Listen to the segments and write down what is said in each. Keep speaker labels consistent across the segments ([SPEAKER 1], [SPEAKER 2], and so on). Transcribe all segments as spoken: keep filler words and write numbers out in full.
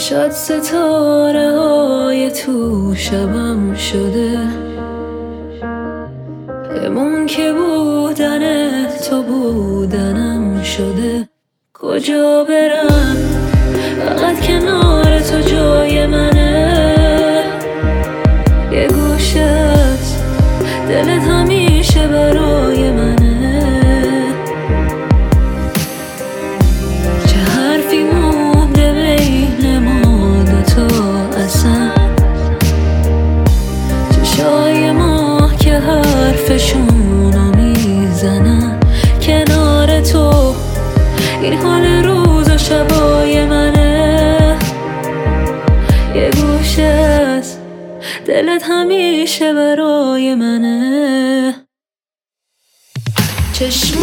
[SPEAKER 1] چشات ستاره های تو شبم شده، همون که بودن تو بودنم شده. کجا برم فقط کنار تو جای منه، یه گوشه از دلت همیشه برای منه. چه حرفی مونده بین ما دوتا اصلا، چشای ما که حرفشونو میزنن. کنار تو این حال روز و شبای منه، یه گوشه از دلت همیشه برای منه. چشمات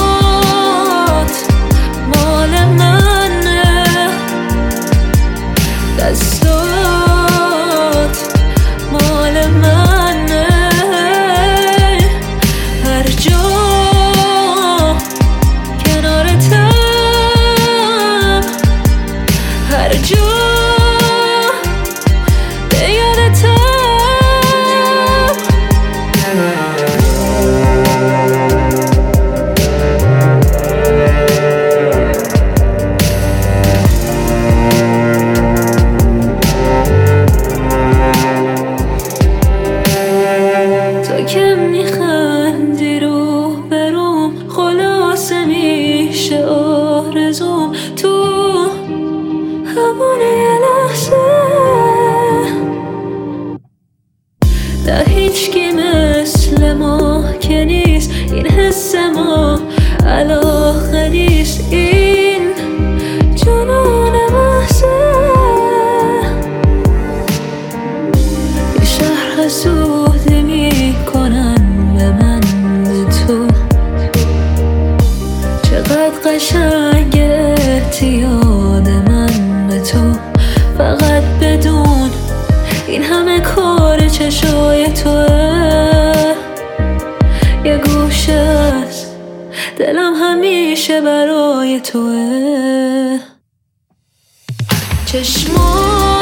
[SPEAKER 1] مال منه، دستات مال منه، هر جا کنارتم، هر جا به یادتم. تو که میخندی رو بروم، خلاصه میشه آرزوم تو همون یه لحظه. نه هیچکی مثل ما که نیست، این حس ما علاقه نیست، این جنون محضه. یه شهر حسودی میکنن به من به تو، چقدر قشنگ اعتیاد من به تو. فقط بدون این همه کار چشای توه، یه گوشه از دلم همیشه برای توه. چشمات